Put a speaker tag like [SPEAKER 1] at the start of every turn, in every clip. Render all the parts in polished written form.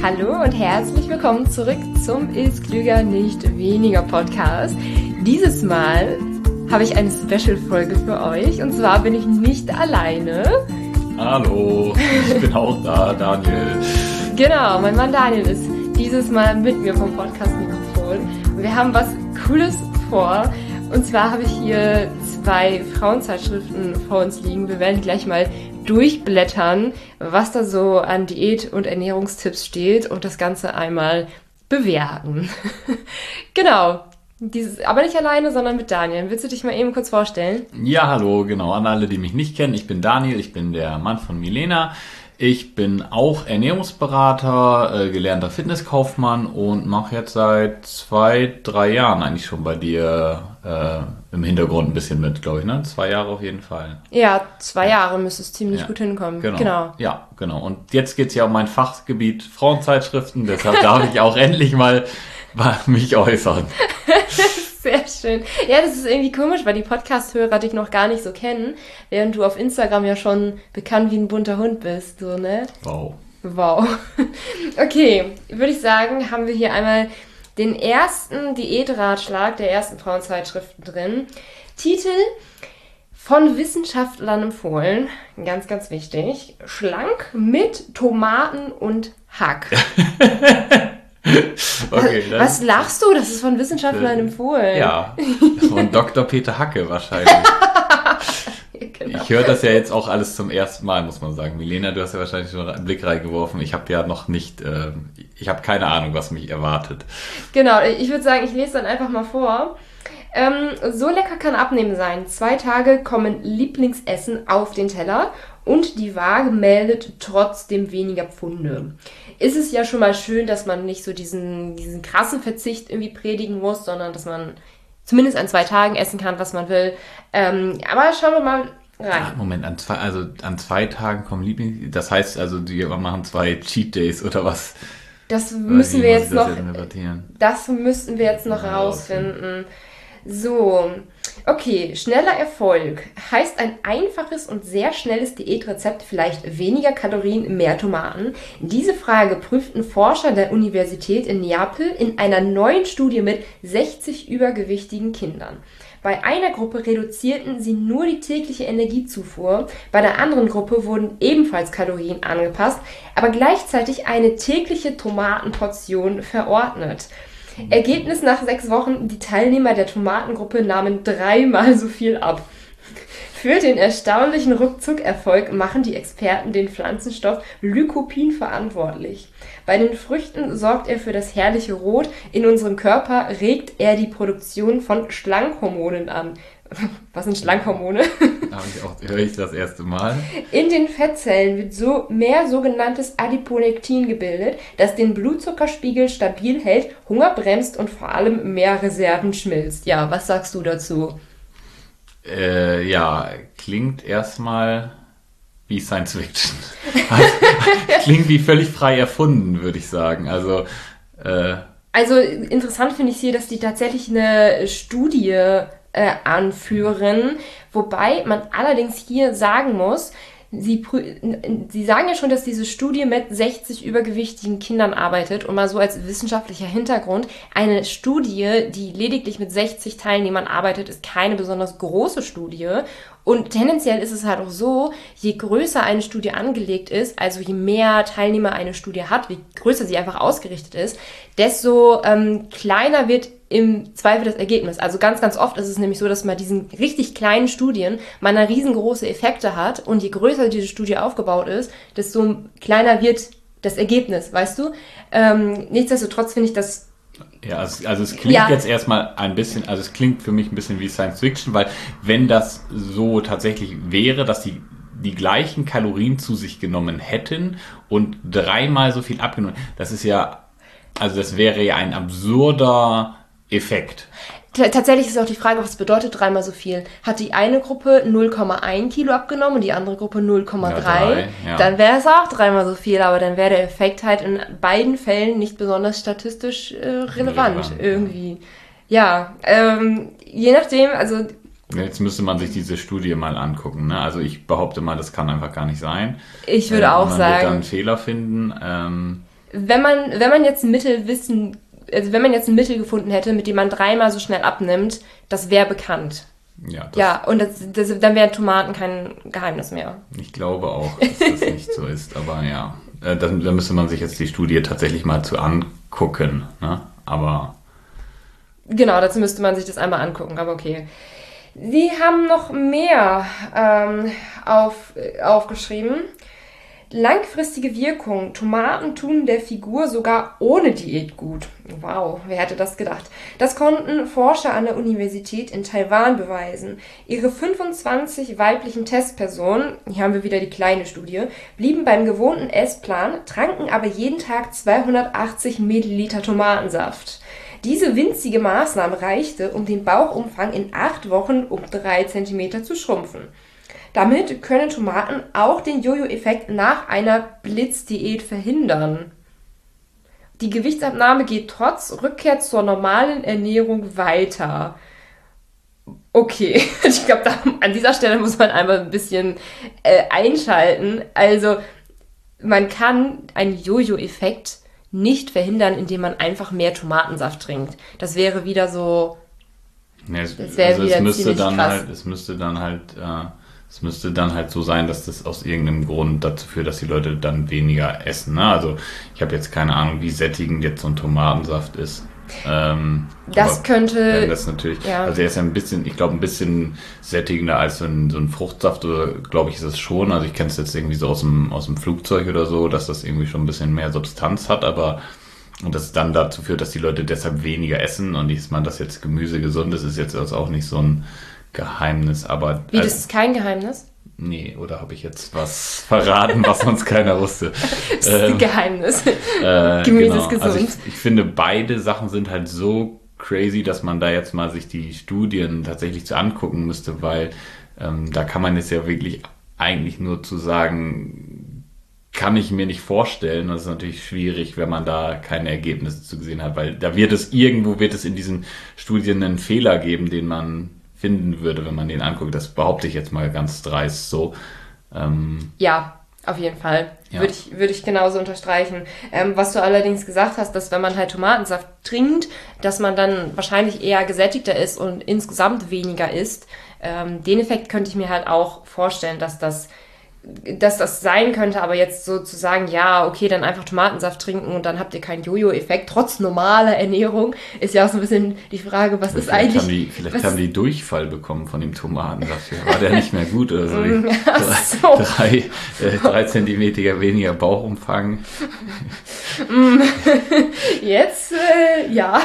[SPEAKER 1] Hallo und herzlich willkommen zurück zum Ist Klüger, nicht weniger Podcast. Dieses Mal habe ich eine Special-Folge für euch und zwar bin ich nicht alleine.
[SPEAKER 2] Hallo, ich bin auch da, Daniel.
[SPEAKER 1] Genau, mein Mann Daniel ist dieses Mal mit mir vom Podcast-Mikrofon. Wir haben was Cooles vor und zwar habe ich hier 2 Frauenzeitschriften vor uns liegen. Wir werden gleich mal durchblättern, was da so an Diät- und Ernährungstipps steht und das Ganze einmal bewerten. Genau, aber nicht alleine, sondern mit Daniel. Willst du dich mal eben kurz vorstellen?
[SPEAKER 2] Ja, hallo, genau, an alle, die mich nicht kennen. Ich bin Daniel, ich bin der Mann von Milena. Ich bin auch Ernährungsberater, gelernter Fitnesskaufmann und mache jetzt seit 2-3 Jahren eigentlich schon bei dir im Hintergrund ein bisschen mit, glaube ich, ne? 2 Jahre auf jeden Fall.
[SPEAKER 1] Ja, 2 Jahre müsste es ziemlich gut hinkommen.
[SPEAKER 2] Genau. Ja, genau. Und jetzt geht es ja um mein Fachgebiet Frauenzeitschriften, deshalb darf ich auch endlich mal mich äußern.
[SPEAKER 1] Sehr schön. Ja, das ist irgendwie komisch, weil die Podcast-Hörer dich noch gar nicht so kennen, während du auf Instagram ja schon bekannt wie ein bunter Hund bist, so, ne? Wow. Okay, würde ich sagen, haben wir hier einmal den ersten Diätratschlag der ersten Frauenzeitschriften drin. Titel: von Wissenschaftlern empfohlen, ganz, ganz wichtig, schlank mit Tomaten und Hack.
[SPEAKER 2] Okay,
[SPEAKER 1] was lachst du? Das ist von Wissenschaftlern empfohlen.
[SPEAKER 2] Ja, von Dr. Peter Hacke wahrscheinlich. Genau. Ich höre das ja jetzt auch alles zum ersten Mal, muss man sagen. Milena, du hast ja wahrscheinlich schon einen Blick reingeworfen. Ich habe ja noch nicht, ich habe keine Ahnung, was mich erwartet.
[SPEAKER 1] Genau, ich würde sagen, ich lese dann einfach mal vor. So lecker kann Abnehmen sein. 2 Tage kommen Lieblingsessen auf den Teller und die Waage meldet trotzdem weniger Pfunde. Ist es ja schon mal schön, dass man nicht so diesen krassen Verzicht irgendwie predigen muss, sondern dass man zumindest an 2 Tagen essen kann, was man will. Aber schauen wir mal rein.
[SPEAKER 2] Ach, Moment, an 2 Tagen kommen Lieblings... Das heißt also, die machen 2 Cheat Days oder was?
[SPEAKER 1] Das müssen wir jetzt noch
[SPEAKER 2] Ja,
[SPEAKER 1] herausfinden. So, okay, schneller Erfolg. Heißt ein einfaches und sehr schnelles Diätrezept vielleicht weniger Kalorien, mehr Tomaten? Diese Frage prüften Forscher der Universität in Neapel in einer neuen Studie mit 60 übergewichtigen Kindern. Bei einer Gruppe reduzierten sie nur die tägliche Energiezufuhr, bei der anderen Gruppe wurden ebenfalls Kalorien angepasst, aber gleichzeitig eine tägliche Tomatenportion verordnet. Ergebnis nach 6 Wochen: die Teilnehmer der Tomatengruppe nahmen 3-mal so viel ab. Für den erstaunlichen Ruckzuckerfolg machen die Experten den Pflanzenstoff Lycopin verantwortlich. Bei den Früchten sorgt er für das herrliche Rot. In unserem Körper regt er die Produktion von Schlankhormonen an. Was sind Schlankhormone?
[SPEAKER 2] Höre ich das erste Mal.
[SPEAKER 1] In den Fettzellen wird mehr sogenanntes Adiponektin gebildet, das den Blutzuckerspiegel stabil hält, Hunger bremst und vor allem mehr Reserven schmilzt. Ja, was sagst du dazu?
[SPEAKER 2] Ja, klingt erstmal wie Science Fiction. Klingt wie völlig frei erfunden, würde ich sagen. Also
[SPEAKER 1] interessant finde ich hier, dass die tatsächlich eine Studie anführen, wobei man allerdings hier sagen muss, sie sagen ja schon, dass diese Studie mit 60 übergewichtigen Kindern arbeitet und mal so als wissenschaftlicher Hintergrund: eine Studie, die lediglich mit 60 Teilnehmern arbeitet, ist keine besonders große Studie. Und tendenziell ist es halt auch so, je größer eine Studie angelegt ist, also je mehr Teilnehmer eine Studie hat, wie größer sie einfach ausgerichtet ist, desto kleiner wird im Zweifel das Ergebnis. Also ganz, ganz oft ist es nämlich so, dass man diesen richtig kleinen Studien mal eine riesengroße Effekte hat und je größer diese Studie aufgebaut ist, desto kleiner wird das Ergebnis, weißt du? Nichtsdestotrotz finde ich das...
[SPEAKER 2] Ja, also es klingt jetzt erstmal ein bisschen, also es klingt für mich ein bisschen wie Science Fiction, weil wenn das so tatsächlich wäre, dass die gleichen Kalorien zu sich genommen hätten und 3-mal so viel abgenommen, das wäre ja ein absurder Effekt.
[SPEAKER 1] Tatsächlich ist auch die Frage, was bedeutet 3-mal so viel? Hat die eine Gruppe 0,1 Kilo abgenommen und die andere Gruppe 0,3? Ja. Dann wäre es auch 3-mal so viel, aber dann wäre der Effekt halt in beiden Fällen nicht besonders statistisch relevant irgendwie. Ja, je nachdem, also...
[SPEAKER 2] Jetzt müsste man sich diese Studie mal angucken, ne? Also ich behaupte mal, das kann einfach gar nicht sein.
[SPEAKER 1] Ich würde auch sagen...
[SPEAKER 2] Man wird da einen Fehler finden.
[SPEAKER 1] wenn man jetzt ein Mittel wenn man jetzt ein Mittel gefunden hätte, mit dem man 3-mal so schnell abnimmt, das wäre bekannt. Ja, und dann wären Tomaten kein Geheimnis mehr.
[SPEAKER 2] Ich glaube auch, dass das nicht so ist, aber ja. Da müsste man sich jetzt die Studie tatsächlich mal zu angucken, ne? Aber...
[SPEAKER 1] Genau, dazu müsste man sich das einmal angucken, aber okay. Sie haben noch mehr aufgeschrieben. Langfristige Wirkung. Tomaten tun der Figur sogar ohne Diät gut. Wow, wer hätte das gedacht? Das konnten Forscher an der Universität in Taiwan beweisen. Ihre 25 weiblichen Testpersonen, hier haben wir wieder die kleine Studie, blieben beim gewohnten Essplan, tranken aber jeden Tag 280 Milliliter Tomatensaft. Diese winzige Maßnahme reichte, um den Bauchumfang in 8 Wochen um 3 cm zu schrumpfen. Damit können Tomaten auch den Jojo-Effekt nach einer Blitzdiät verhindern. Die Gewichtsabnahme geht trotz Rückkehr zur normalen Ernährung weiter. Okay, ich glaube, an dieser Stelle muss man einmal ein bisschen einschalten. Also, man kann einen Jojo-Effekt nicht verhindern, indem man einfach mehr Tomatensaft trinkt. Das wäre wieder so...
[SPEAKER 2] Es müsste dann halt so sein, dass das aus irgendeinem Grund dazu führt, dass die Leute dann weniger essen. Ne? Also ich habe jetzt keine Ahnung, wie sättigend jetzt so ein Tomatensaft ist.
[SPEAKER 1] Das könnte...
[SPEAKER 2] Das natürlich,
[SPEAKER 1] ja.
[SPEAKER 2] Also er ist ja ein bisschen sättigender als so ein Fruchtsaft, oder glaube ich, ist es schon. Also ich kenne es jetzt irgendwie so aus dem Flugzeug oder so, dass das irgendwie schon ein bisschen mehr Substanz hat, und das dann dazu führt, dass die Leute deshalb weniger essen, und dass man das jetzt Gemüse gesund ist jetzt also auch nicht so ein Geheimnis, aber...
[SPEAKER 1] Wie, das ist kein Geheimnis?
[SPEAKER 2] Nee, oder habe ich jetzt was verraten, was sonst keiner wusste?
[SPEAKER 1] Das ist ein Geheimnis. Gemüse ist gesund.
[SPEAKER 2] Also ich finde, beide Sachen sind halt so crazy, dass man da jetzt mal sich die Studien tatsächlich zu angucken müsste, weil da kann man jetzt ja wirklich eigentlich nur zu sagen, kann ich mir nicht vorstellen. Das ist natürlich schwierig, wenn man da keine Ergebnisse zu gesehen hat, weil da wird es in diesen Studien einen Fehler geben, den man finden würde, wenn man den anguckt. Das behaupte ich jetzt mal ganz dreist so.
[SPEAKER 1] Ja, auf jeden Fall.
[SPEAKER 2] Ja.
[SPEAKER 1] Würde ich genauso unterstreichen. Was du allerdings gesagt hast, dass wenn man halt Tomatensaft trinkt, dass man dann wahrscheinlich eher gesättigter ist und insgesamt weniger isst. Den Effekt könnte ich mir halt auch vorstellen, dass das sein könnte, aber jetzt so zu sagen, ja, okay, dann einfach Tomatensaft trinken und dann habt ihr keinen Jojo-Effekt, trotz normaler Ernährung, ist ja auch so ein bisschen die Frage, was ist eigentlich...
[SPEAKER 2] Vielleicht haben die Durchfall bekommen von dem Tomatensaft. War der nicht mehr gut oder so?
[SPEAKER 1] So.
[SPEAKER 2] 3 Zentimeter weniger Bauchumfang.
[SPEAKER 1] Jetzt, ja.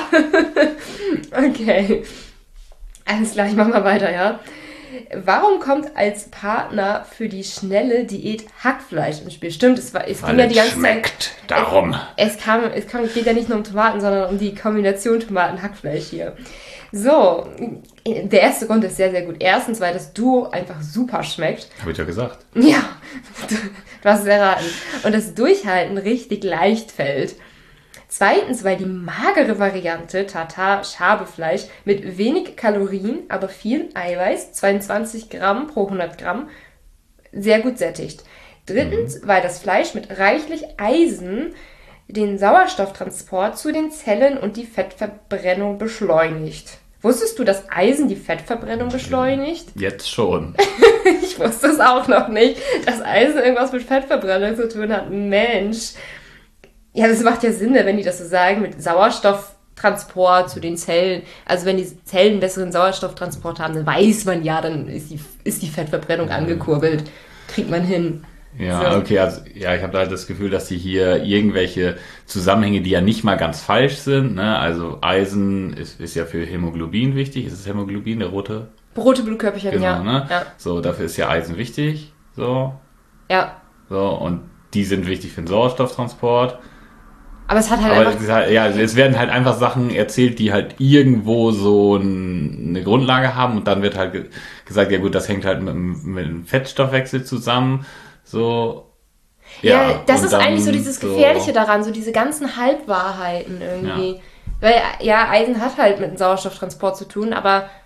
[SPEAKER 1] Okay. Alles klar, ich mach mal weiter, ja. Warum kommt als Partner für die schnelle Diät Hackfleisch ins Spiel? Stimmt, es ging ja die ganze
[SPEAKER 2] schmeckt,
[SPEAKER 1] Zeit.
[SPEAKER 2] Darum.
[SPEAKER 1] Es geht ja nicht nur um Tomaten, sondern um die Kombination Tomaten-Hackfleisch hier. So, der erste Grund ist sehr, sehr gut. Erstens, weil das Duo einfach super schmeckt.
[SPEAKER 2] Habe ich ja gesagt.
[SPEAKER 1] Ja, du hast es erraten. Und das Durchhalten richtig leicht fällt. Zweitens, weil die magere Variante Tartar-Schabefleisch mit wenig Kalorien, aber viel Eiweiß, 22 Gramm pro 100 Gramm, sehr gut sättigt. Drittens, weil das Fleisch mit reichlich Eisen den Sauerstofftransport zu den Zellen und die Fettverbrennung beschleunigt. Wusstest du, dass Eisen die Fettverbrennung beschleunigt?
[SPEAKER 2] Jetzt schon.
[SPEAKER 1] Ich wusste es auch noch nicht, dass Eisen irgendwas mit Fettverbrennung zu tun hat. Mensch. Ja, das macht ja Sinn, wenn die das so sagen, mit Sauerstofftransport zu den Zellen. Also wenn die Zellen einen besseren Sauerstofftransport haben, dann weiß man ja, dann ist die Fettverbrennung angekurbelt. Kriegt man hin.
[SPEAKER 2] Ja, so. Okay, also ja, ich habe halt das Gefühl, dass sie hier irgendwelche Zusammenhänge, die ja nicht mal ganz falsch sind, ne? Also Eisen ist ja für Hämoglobin wichtig. Ist es Hämoglobin, der rote
[SPEAKER 1] Blutkörperchen,
[SPEAKER 2] genau,
[SPEAKER 1] ja.
[SPEAKER 2] Ne?
[SPEAKER 1] Ja.
[SPEAKER 2] So, dafür ist ja Eisen wichtig. So.
[SPEAKER 1] Ja.
[SPEAKER 2] So, und die sind wichtig für den Sauerstofftransport.
[SPEAKER 1] Aber es hat halt einfach...
[SPEAKER 2] Ja, es werden halt einfach Sachen erzählt, die halt irgendwo so eine Grundlage haben, und dann wird halt gesagt, ja gut, das hängt halt mit dem Fettstoffwechsel zusammen, so.
[SPEAKER 1] Ja, das ist eigentlich so dieses Gefährliche daran, so diese ganzen Halbwahrheiten irgendwie. Ja. Weil, ja, Eisen hat halt mit dem Sauerstofftransport zu tun, aber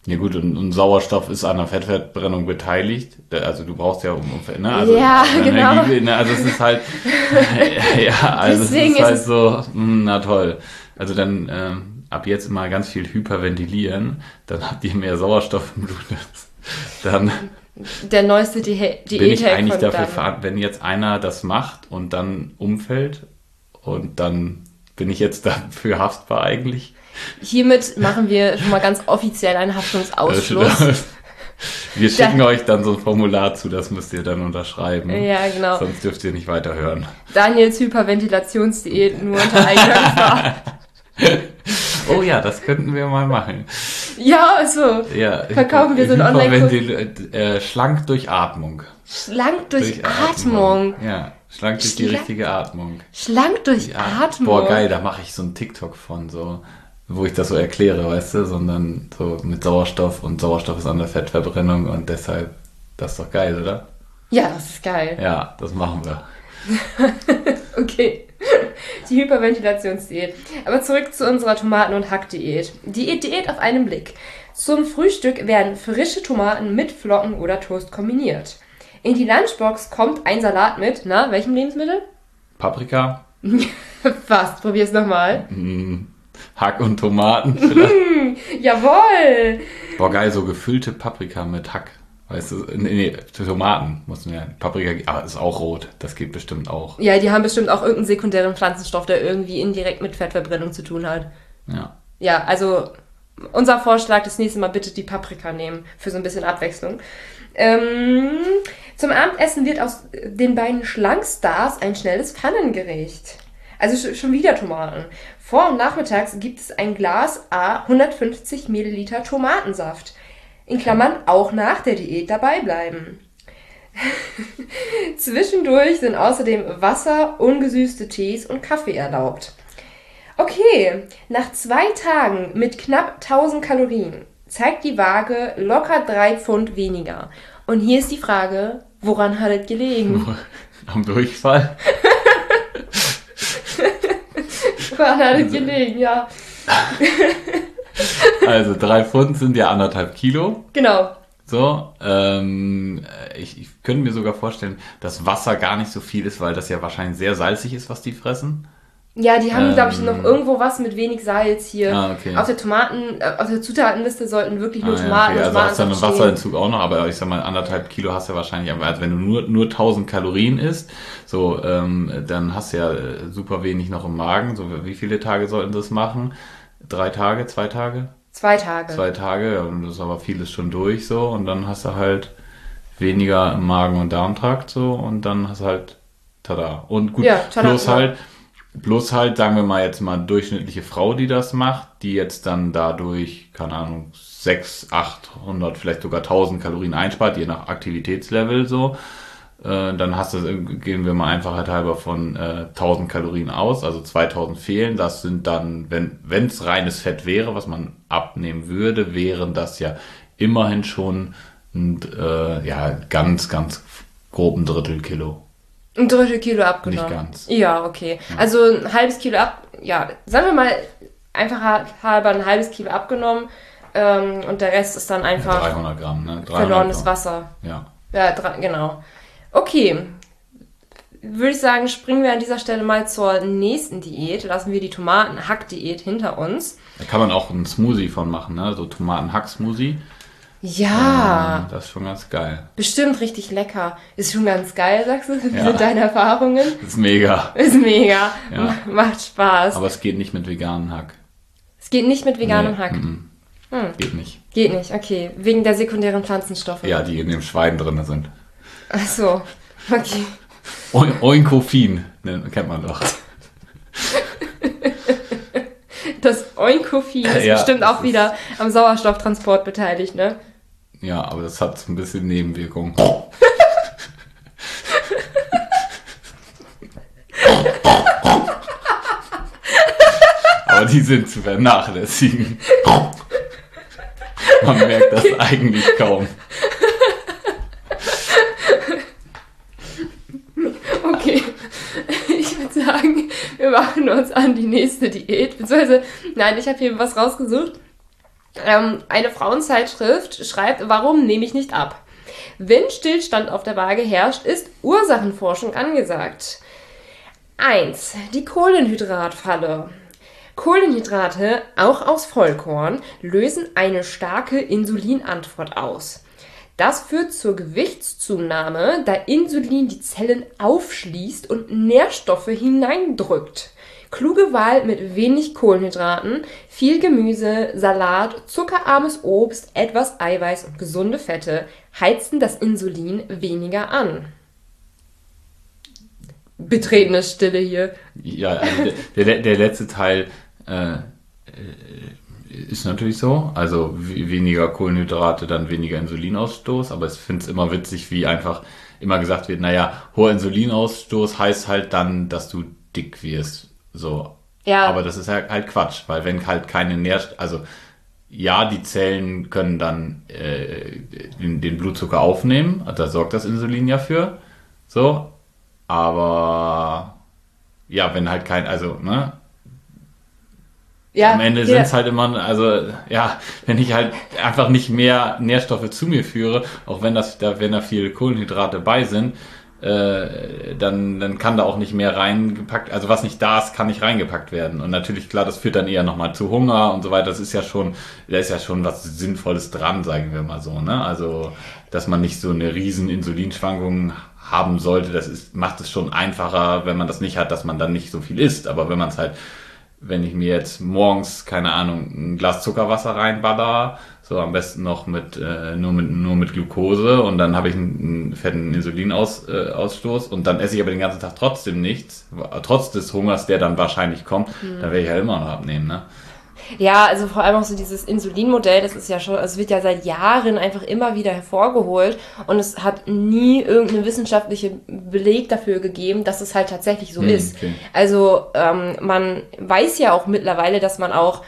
[SPEAKER 2] Ja gut, und Sauerstoff ist an der Fettverbrennung beteiligt. Also du brauchst ja ne? Also
[SPEAKER 1] ja, genau.
[SPEAKER 2] Ne? Also es ist halt, ja, also deswegen es ist halt so, na toll. Also dann ab jetzt immer ganz viel hyperventilieren, dann habt ihr mehr Sauerstoff im Blut. Dann
[SPEAKER 1] der neueste Diät
[SPEAKER 2] bin ich eigentlich dafür verantwortlich, wenn jetzt einer das macht und dann umfällt und dann bin ich jetzt dafür haftbar eigentlich.
[SPEAKER 1] Hiermit machen wir schon mal ganz offiziell einen Haftungsausschluss.
[SPEAKER 2] Wir schicken euch dann so ein Formular zu, das müsst ihr dann unterschreiben.
[SPEAKER 1] Ja, genau.
[SPEAKER 2] Sonst dürft ihr nicht weiterhören.
[SPEAKER 1] Daniels Hyperventilationsdiät nur unter eigener Gefahr.
[SPEAKER 2] Oh ja, das könnten wir mal machen.
[SPEAKER 1] Ja, so. Ja, verkaufen wir so ein
[SPEAKER 2] Online-Kurs. Schlank durch Atmung.
[SPEAKER 1] Schlank durch Atmung.
[SPEAKER 2] Ja, schlank durch die richtige Atmung.
[SPEAKER 1] Schlank durch Atmung.
[SPEAKER 2] Boah, geil, da mache ich so einen TikTok von, so, wo ich das so erkläre, weißt du, sondern so mit Sauerstoff und Sauerstoff ist an der Fettverbrennung und deshalb, das ist doch geil, oder?
[SPEAKER 1] Ja, das ist geil.
[SPEAKER 2] Ja, das machen wir.
[SPEAKER 1] Okay. Die Hyperventilationsdiät. Aber zurück zu unserer Tomaten- und Hackdiät. Diät auf einen Blick. Zum Frühstück werden frische Tomaten mit Flocken oder Toast kombiniert. In die Lunchbox kommt ein Salat mit, welchem Lebensmittel?
[SPEAKER 2] Paprika.
[SPEAKER 1] Fast, probier's nochmal.
[SPEAKER 2] Hack und Tomaten vielleicht.
[SPEAKER 1] Jawohl!
[SPEAKER 2] Boah, geil, so gefüllte Paprika mit Hack. Weißt du, nee, Tomaten muss man ja, Paprika, aber ist auch rot, das geht bestimmt auch.
[SPEAKER 1] Ja, die haben bestimmt auch irgendeinen sekundären Pflanzenstoff, der irgendwie indirekt mit Fettverbrennung zu tun hat.
[SPEAKER 2] Ja.
[SPEAKER 1] Ja, also unser Vorschlag, das nächste Mal bitte die Paprika nehmen, für so ein bisschen Abwechslung. Zum Abendessen wird aus den beiden Schlankstars ein schnelles Pfannengericht. Also schon wieder Tomaten. Vor- und nachmittags gibt es ein Glas 150 Milliliter Tomatensaft. In Klammern auch nach der Diät dabei bleiben. Zwischendurch sind außerdem Wasser, ungesüßte Tees und Kaffee erlaubt. Okay, nach 2 Tagen mit knapp 1000 Kalorien zeigt die Waage locker 3 Pfund weniger. Und hier ist die Frage, woran hat es gelegen?
[SPEAKER 2] Am Durchfall?
[SPEAKER 1] Woran hat es gelegen, ja.
[SPEAKER 2] Also 3 Pfund sind ja 1,5 Kilo.
[SPEAKER 1] Genau.
[SPEAKER 2] So, ich könnte mir sogar vorstellen, dass Wasser gar nicht so viel ist, weil das ja wahrscheinlich sehr salzig ist, was die fressen.
[SPEAKER 1] Ja, die haben, glaube ich, noch irgendwo was mit wenig Salz hier.
[SPEAKER 2] Okay.
[SPEAKER 1] Auf der Zutatenliste sollten wirklich nur Tomaten.
[SPEAKER 2] Okay. Also hast du einen Wasserentzug auch noch, aber ich sag mal, 1,5 Kilo hast du ja wahrscheinlich, also wenn du nur 1000 Kalorien isst, so, dann hast du ja super wenig noch im Magen. So, wie viele Tage sollten das machen? 3 Tage, 2 Tage?
[SPEAKER 1] 2 Tage.
[SPEAKER 2] 2 Tage, ja, und das ist aber vieles schon durch, so, und dann hast du halt weniger im Magen- und Darmtrakt, so, und dann hast du halt, tada. Und gut,
[SPEAKER 1] ja, tada,
[SPEAKER 2] plus halt, sagen wir mal jetzt mal durchschnittliche Frau, die das macht, die jetzt dann dadurch, keine Ahnung, 600, 800, vielleicht sogar 1000 Kalorien einspart, je nach Aktivitätslevel, so. Dann gehen wir mal Einfachheit halber von 1000 Kalorien aus, also 2000 fehlen. Das sind dann, wenn es reines Fett wäre, was man abnehmen würde, wären das ja immerhin schon ganz, ganz grob ein Drittel Kilo.
[SPEAKER 1] Ein Drittel Kilo abgenommen?
[SPEAKER 2] Nicht ganz.
[SPEAKER 1] Ja, okay. Ja. Also ein halbes Kilo sagen wir mal einfach halber ein halbes Kilo abgenommen und der Rest ist dann einfach
[SPEAKER 2] 300 Gramm, ne? 300
[SPEAKER 1] verlorenes
[SPEAKER 2] Gramm.
[SPEAKER 1] Wasser.
[SPEAKER 2] Ja.
[SPEAKER 1] Ja, genau. Okay, würde ich sagen, springen wir an dieser Stelle mal zur nächsten Diät. Lassen wir die Tomaten-Hack-Diät hinter uns.
[SPEAKER 2] Da kann man auch einen Smoothie von machen, ne? So Tomaten-Hack-Smoothie.
[SPEAKER 1] Ja.
[SPEAKER 2] Das ist schon ganz geil.
[SPEAKER 1] Bestimmt richtig lecker. Ist schon ganz geil, sagst du? Wie sind deine Erfahrungen?
[SPEAKER 2] Ist mega.
[SPEAKER 1] Ist mega.
[SPEAKER 2] Ja.
[SPEAKER 1] Macht Spaß.
[SPEAKER 2] Aber es geht nicht mit veganem Hack.
[SPEAKER 1] Es geht nicht mit veganem Hack?
[SPEAKER 2] Geht nicht.
[SPEAKER 1] Geht nicht, okay. Wegen der sekundären Pflanzenstoffe?
[SPEAKER 2] Ja, die in dem Schwein drin sind.
[SPEAKER 1] Ach so, okay.
[SPEAKER 2] Oinkofin, kennt man doch.
[SPEAKER 1] Das Oinkofin ist bestimmt auch wieder am Sauerstofftransport beteiligt, ne?
[SPEAKER 2] Ja, aber das hat ein bisschen Nebenwirkungen. Aber die sind zu vernachlässigen. Man merkt das eigentlich kaum.
[SPEAKER 1] Okay, ich würde sagen, wir machen uns an die nächste Diät. Beziehungsweise, nein, ich habe hier was rausgesucht. Eine Frauenzeitschrift schreibt, warum nehme ich nicht ab? Wenn Stillstand auf der Waage herrscht, ist Ursachenforschung angesagt. 1. Die Kohlenhydratfalle. Kohlenhydrate, auch aus Vollkorn, lösen eine starke Insulinantwort aus. Das führt zur Gewichtszunahme, da Insulin die Zellen aufschließt und Nährstoffe hineindrückt. Kluge Wahl mit wenig Kohlenhydraten, viel Gemüse, Salat, zuckerarmes Obst, etwas Eiweiß und gesunde Fette heizen das Insulin weniger an. Betretene Stille hier.
[SPEAKER 2] Ja, also der letzte Teil ist natürlich so. Also weniger Kohlenhydrate, dann weniger Insulinausstoß. Aber ich finde es immer witzig, wie einfach immer gesagt wird, naja, hoher Insulinausstoß heißt halt dann, dass du dick wirst. So.
[SPEAKER 1] Ja.
[SPEAKER 2] Aber das ist halt Quatsch, weil wenn halt keine Nährstoffe, also ja, die Zellen können dann den Blutzucker aufnehmen, da sorgt das Insulin ja für. So. Aber ja, wenn halt also, ne?
[SPEAKER 1] Ja,
[SPEAKER 2] am Ende sind es halt immer, also ja, wenn ich halt einfach nicht mehr Nährstoffe zu mir führe, auch wenn da viele Kohlenhydrate bei sind, dann kann da auch nicht mehr reingepackt, also was nicht da ist, kann nicht reingepackt werden. Und natürlich, klar, das führt dann eher nochmal zu Hunger und so weiter. Da ist ja schon was Sinnvolles dran, sagen wir mal so, ne? Also, dass man nicht so eine riesen Insulinschwankung haben sollte, macht es schon einfacher, wenn man das nicht hat, dass man dann nicht so viel isst. Aber wenn ich mir jetzt morgens, keine Ahnung, ein Glas Zuckerwasser reinballer, so am besten noch nur mit Glucose, und dann habe ich einen fetten Insulinausstoß und dann esse ich aber den ganzen Tag trotzdem nichts, trotz des Hungers, der dann wahrscheinlich kommt, dann werde ich ja immer noch abnehmen, ne?
[SPEAKER 1] Ja, also vor allem auch so dieses Insulinmodell, das ist ja schon, es wird ja seit Jahren einfach immer wieder hervorgeholt und es hat nie irgendeinen wissenschaftlichen Beleg dafür gegeben, dass es halt tatsächlich so ist.
[SPEAKER 2] Okay.
[SPEAKER 1] Also man weiß ja auch mittlerweile, dass man auch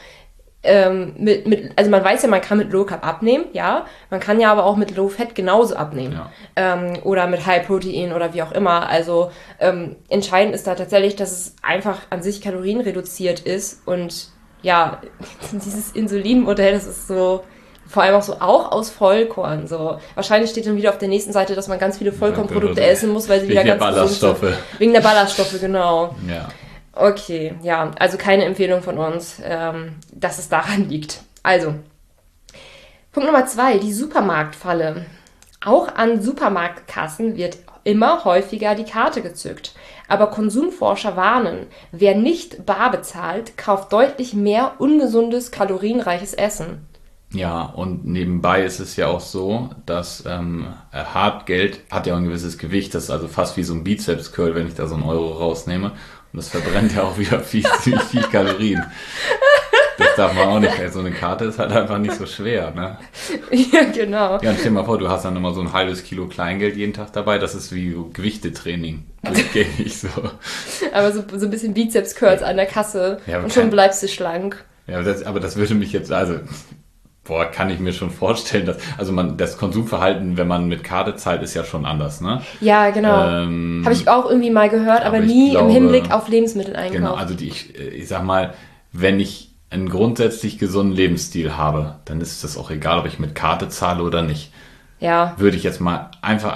[SPEAKER 1] also man weiß ja, man kann mit Low Carb abnehmen, ja, man kann ja aber auch mit Low Fat genauso abnehmen, oder mit High Protein oder wie auch immer. Also entscheidend ist da tatsächlich, dass es einfach an sich kalorienreduziert ist und ja, dieses Insulinmodell, das ist so, vor allem auch aus Vollkorn, so. Wahrscheinlich steht dann wieder auf der nächsten Seite, dass man ganz viele Vollkornprodukte essen muss, weil sie wieder ganz
[SPEAKER 2] Ballaststoffe.
[SPEAKER 1] gesund sind. Wegen der Ballaststoffe, genau.
[SPEAKER 2] Ja.
[SPEAKER 1] Okay, ja, also keine Empfehlung von uns, dass es daran liegt. Also, Punkt Nummer 2, die Supermarktfalle. Auch an Supermarktkassen wird immer häufiger die Karte gezückt. Aber Konsumforscher warnen, wer nicht bar bezahlt, kauft deutlich mehr ungesundes, kalorienreiches Essen.
[SPEAKER 2] Ja, und nebenbei ist es ja auch so, dass Hartgeld hat ja auch ein gewisses Gewicht. Das ist also fast wie so ein Bizeps-Curl, wenn ich da so einen Euro rausnehme. Und das verbrennt ja auch wieder viel Kalorien. Das darf man auch nicht. So eine Karte ist halt einfach nicht so schwer, ne?
[SPEAKER 1] Ja, genau.
[SPEAKER 2] Ja, und stell dir mal vor, du hast dann immer so ein halbes Kilo Kleingeld jeden Tag dabei. Das ist wie so Gewichtetraining. Durchgängig so.
[SPEAKER 1] Aber so ein bisschen Bizeps-Curls an der Kasse, ja, und schon bleibst du schlank.
[SPEAKER 2] Ja, aber das würde mich jetzt, kann ich mir schon vorstellen, dass, das Konsumverhalten, wenn man mit Karte zahlt, ist ja schon anders, ne?
[SPEAKER 1] Ja, genau. Habe ich auch irgendwie mal gehört, aber nie im Hinblick auf Lebensmitteleinkauf.
[SPEAKER 2] Genau, also ich sag mal, wenn ich einen grundsätzlich gesunden Lebensstil habe, dann ist das auch egal, ob ich mit Karte zahle oder nicht.
[SPEAKER 1] Ja.
[SPEAKER 2] Würde ich jetzt mal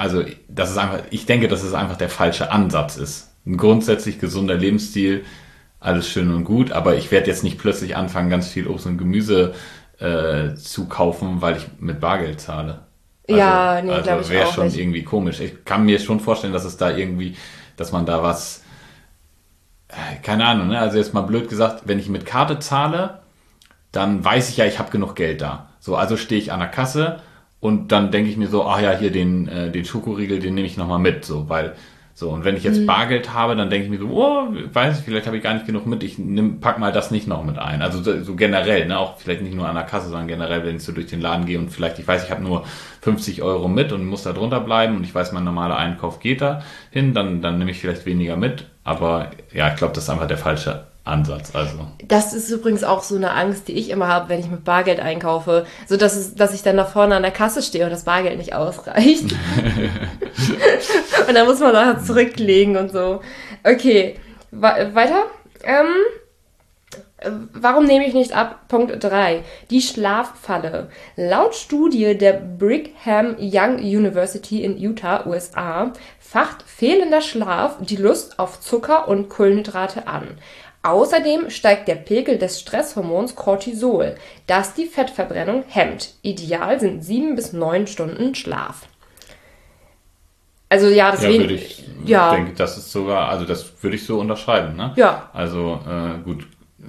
[SPEAKER 2] ich denke, dass es einfach der falsche Ansatz ist. Ein grundsätzlich gesunder Lebensstil, alles schön und gut, aber ich werde jetzt nicht plötzlich anfangen, ganz viel Obst und Gemüse zu kaufen, weil ich mit Bargeld zahle.
[SPEAKER 1] Ja, nee, glaube ich auch.
[SPEAKER 2] Wäre schon irgendwie komisch. Ich kann mir schon vorstellen, dass dass man da was, keine Ahnung, ne? Also jetzt mal blöd gesagt, wenn ich mit Karte zahle, dann weiß ich ja, ich habe genug Geld da. So, also stehe ich an der Kasse und dann denke ich mir so, hier den Schokoriegel, den nehme ich nochmal mit, so, weil so, und wenn ich jetzt Bargeld habe, dann denke ich mir so, vielleicht habe ich gar nicht genug mit, pack mal das nicht noch mit ein. Also so generell, ne, auch vielleicht nicht nur an der Kasse, sondern generell, wenn ich so durch den Laden gehe und vielleicht, ich weiß, ich habe nur 50 Euro mit und muss da drunter bleiben und ich weiß, mein normaler Einkauf geht da hin, dann nehme ich vielleicht weniger mit. Aber ja, ich glaube, das ist einfach der falsche Ansatz. Also. Das
[SPEAKER 1] ist übrigens auch so eine Angst, die ich immer habe, wenn ich mit Bargeld einkaufe. So, dass ich dann da vorne an der Kasse stehe und das Bargeld nicht ausreicht. Und dann muss man da zurücklegen und so. Okay, weiter. Warum nehme ich nicht ab? Punkt 3. Die Schlaffalle. Laut Studie der Brigham Young University in Utah, USA, facht fehlender Schlaf die Lust auf Zucker und Kohlenhydrate an. Außerdem steigt der Pegel des Stresshormons Cortisol, das die Fettverbrennung hemmt. Ideal sind 7 bis 9 Stunden Schlaf. Also ja, deswegen...
[SPEAKER 2] Ich denke, das ist sogar, also das würde ich so unterschreiben, ne?
[SPEAKER 1] Ja.
[SPEAKER 2] Also, gut.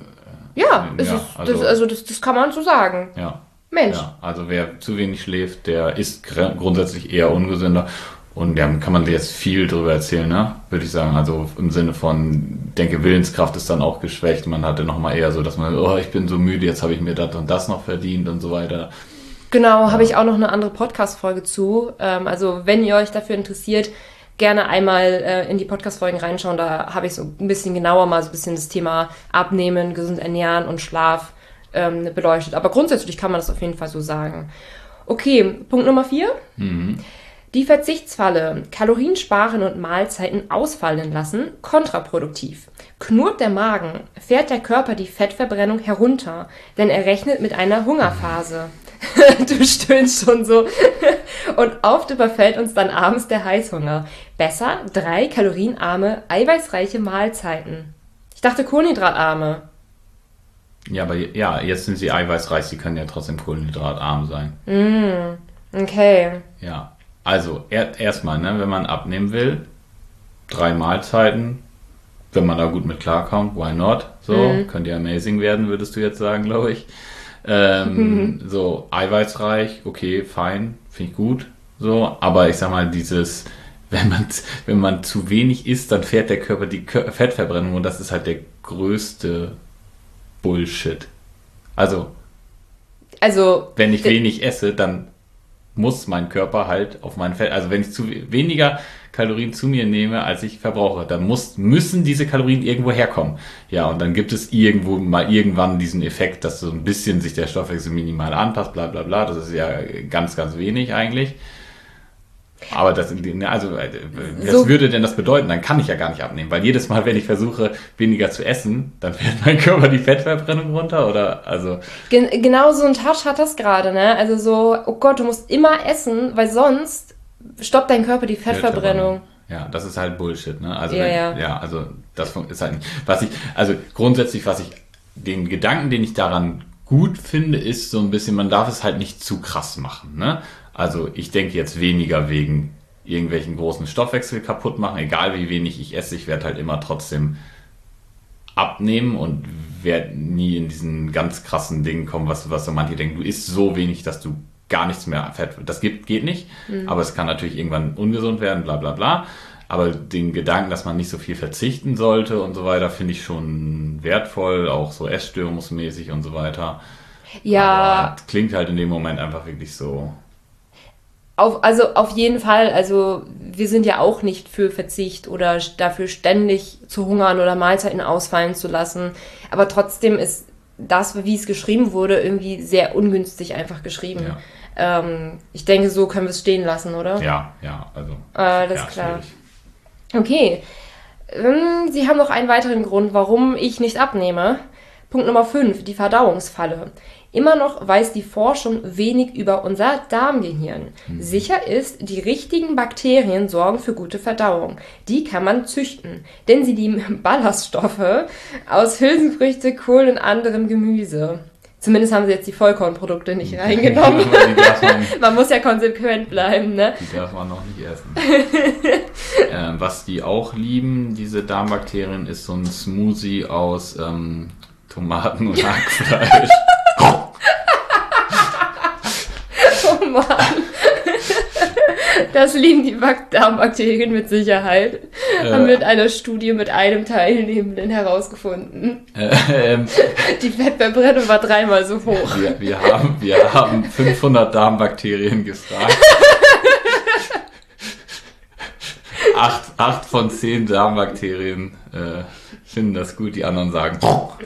[SPEAKER 1] Das kann man so sagen.
[SPEAKER 2] Ja.
[SPEAKER 1] Mensch.
[SPEAKER 2] Ja, also wer zu wenig schläft, der ist grundsätzlich eher ungesünder. Und da kann man jetzt viel drüber erzählen, ne? Würde ich sagen. Also im Sinne von, denke, Willenskraft ist dann auch geschwächt. Man hatte nochmal eher so, dass man, ich bin so müde, jetzt habe ich mir das und das noch verdient und so weiter.
[SPEAKER 1] Genau, habe ich auch noch eine andere Podcast-Folge zu. Also wenn ihr euch dafür interessiert, gerne einmal in die Podcast-Folgen reinschauen. Da habe ich so ein bisschen genauer mal so ein bisschen das Thema Abnehmen, gesund ernähren und Schlaf beleuchtet. Aber grundsätzlich kann man das auf jeden Fall so sagen. Okay, Punkt Nummer 4. Die Verzichtsfalle. Kalorien sparen und Mahlzeiten ausfallen lassen, kontraproduktiv. Knurrt der Magen, fährt der Körper die Fettverbrennung herunter, denn er rechnet mit einer Hungerphase. Du stöhnst schon so. Und oft überfällt uns dann abends der Heißhunger. Besser 3 kalorienarme, eiweißreiche Mahlzeiten. Ich dachte kohlenhydratarme.
[SPEAKER 2] Ja, aber jetzt sind sie eiweißreich, sie können ja trotzdem kohlenhydratarm sein.
[SPEAKER 1] Okay.
[SPEAKER 2] Ja, also erstmal, ne, wenn man abnehmen will, 3 Mahlzeiten, wenn man da gut mit klarkommt, why not? So, könnte ja amazing werden, würdest du jetzt sagen, glaube ich. So, eiweißreich, okay, fein, finde ich gut. So, aber ich sag mal, wenn man zu wenig isst, dann fährt der Körper die Fettverbrennung und das ist halt der größte Bullshit. Also wenn ich wenig esse, dann muss mein Körper halt auf mein Fett, also wenn ich weniger Kalorien zu mir nehme, als ich verbrauche, dann müssen diese Kalorien irgendwo herkommen. Ja, und dann gibt es irgendwann diesen Effekt, dass so ein bisschen sich der Stoffwechsel minimal anpasst, bla bla bla, das ist ja ganz, ganz wenig eigentlich. Aber das würde denn das bedeuten? Dann kann ich ja gar nicht abnehmen, weil jedes Mal, wenn ich versuche, weniger zu essen, dann fährt mein Körper die Fettverbrennung runter, oder? Also.
[SPEAKER 1] Genau so ein Touch hat das gerade, ne? Also so, oh Gott, du musst immer essen, weil sonst stoppt dein Körper die Fettverbrennung.
[SPEAKER 2] Ja, das ist halt Bullshit, ne? Also,
[SPEAKER 1] ja.
[SPEAKER 2] das ist halt nicht. Den Gedanken, den ich daran gut finde, ist so ein bisschen, man darf es halt nicht zu krass machen, ne? Also ich denke jetzt weniger wegen irgendwelchen großen Stoffwechsel kaputt machen, egal wie wenig ich esse, ich werde halt immer trotzdem abnehmen und werde nie in diesen ganz krassen Dingen kommen, was so manche denken, du isst so wenig, dass du gar nichts mehr Fett, das geht nicht, aber es kann natürlich irgendwann ungesund werden, bla bla bla, aber den Gedanken, dass man nicht so viel verzichten sollte und so weiter, finde ich schon wertvoll, auch so essstörungsmäßig und so weiter.
[SPEAKER 1] Ja.
[SPEAKER 2] Aber klingt halt in dem Moment einfach wirklich so.
[SPEAKER 1] Auf jeden Fall, also wir sind ja auch nicht für Verzicht oder dafür ständig zu hungern oder Mahlzeiten ausfallen zu lassen, aber trotzdem ist das, wie es geschrieben wurde, irgendwie sehr ungünstig einfach geschrieben. Ja. Ich denke, so können wir es stehen lassen, oder?
[SPEAKER 2] Ja, also.
[SPEAKER 1] Alles klar. Schwierig. Okay. Sie haben noch einen weiteren Grund, warum ich nicht abnehme. Punkt Nummer 5, die Verdauungsfalle. Immer noch weiß die Forschung wenig über unser Darmgehirn. Sicher ist, die richtigen Bakterien sorgen für gute Verdauung. Die kann man züchten, denn sie lieben Ballaststoffe aus Hülsenfrüchte, Kohl und anderem Gemüse. Zumindest haben sie jetzt die Vollkornprodukte nicht reingenommen. Man muss ja konsequent bleiben, ne?
[SPEAKER 2] Die darf man noch nicht essen. Was die auch lieben, diese Darmbakterien, ist so ein Smoothie aus Tomaten und Hackfleisch.
[SPEAKER 1] Oh Mann. Das lieben die Darmbakterien mit Sicherheit. Haben mit einer Studie mit einem Teilnehmenden herausgefunden. Die Fettverbrennung war 3-mal so hoch.
[SPEAKER 2] Wir haben 500 Darmbakterien gefragt. 8 von 10 Darmbakterien finden das gut, die anderen sagen.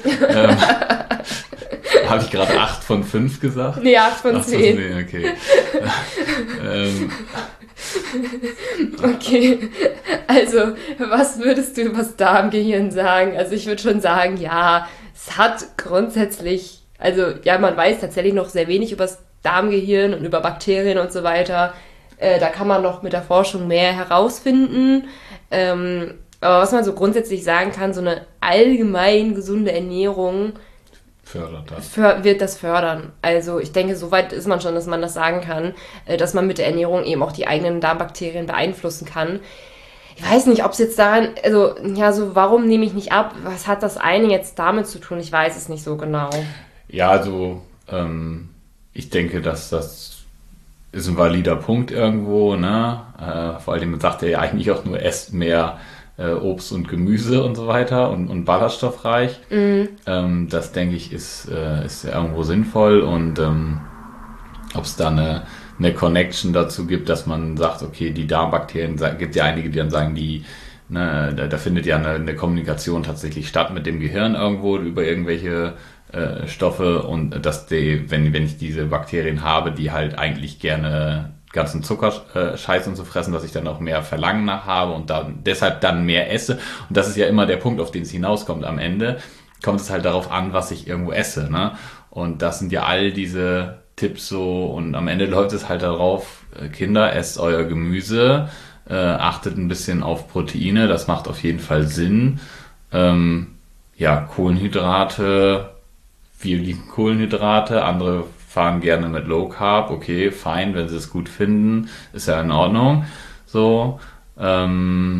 [SPEAKER 2] Habe ich gerade 8 von 5 gesagt?
[SPEAKER 1] Nee, 8 von 10.
[SPEAKER 2] Okay.
[SPEAKER 1] Okay, also was würdest du über das Darmgehirn sagen? Also ich würde schon sagen, ja, es hat grundsätzlich, also ja, man weiß tatsächlich noch sehr wenig über das Darmgehirn und über Bakterien und so weiter. Da kann man noch mit der Forschung mehr herausfinden. Aber was man so grundsätzlich sagen kann, so eine allgemein gesunde Ernährung
[SPEAKER 2] fördert das.
[SPEAKER 1] Wird das fördern. Also ich denke, so weit ist man schon, dass man das sagen kann, dass man mit der Ernährung eben auch die eigenen Darmbakterien beeinflussen kann. Ich weiß nicht, ob es jetzt daran, also ja, so warum nehme ich nicht ab? Was hat das eine jetzt damit zu tun? Ich weiß es nicht so genau.
[SPEAKER 2] Ja, also ich denke, dass das ist ein valider Punkt irgendwo, ne? Vor allem sagt er ja eigentlich auch nur, esst mehr Obst und Gemüse und so weiter und ballaststoffreich. Das denke ich ist irgendwo sinnvoll und ob es da eine Connection dazu gibt, dass man sagt, okay, die Darmbakterien, gibt ja einige, die dann sagen, da findet ja eine Kommunikation tatsächlich statt mit dem Gehirn irgendwo über irgendwelche Stoffe und dass wenn ich diese Bakterien habe, die halt eigentlich gerne ganzen Zuckerscheiß und so fressen, dass ich dann auch mehr Verlangen nach habe und deshalb dann mehr esse. Und das ist ja immer der Punkt, auf den es hinauskommt. Am Ende kommt es halt darauf an, was ich irgendwo esse, ne? Und das sind ja all diese Tipps so und am Ende läuft es halt darauf, Kinder, esst euer Gemüse, achtet ein bisschen auf Proteine, das macht auf jeden Fall Sinn. Kohlenhydrate, wir lieben Kohlenhydrate, andere fahren gerne mit Low Carb, okay, fein, wenn sie es gut finden, ist ja in Ordnung. So, keine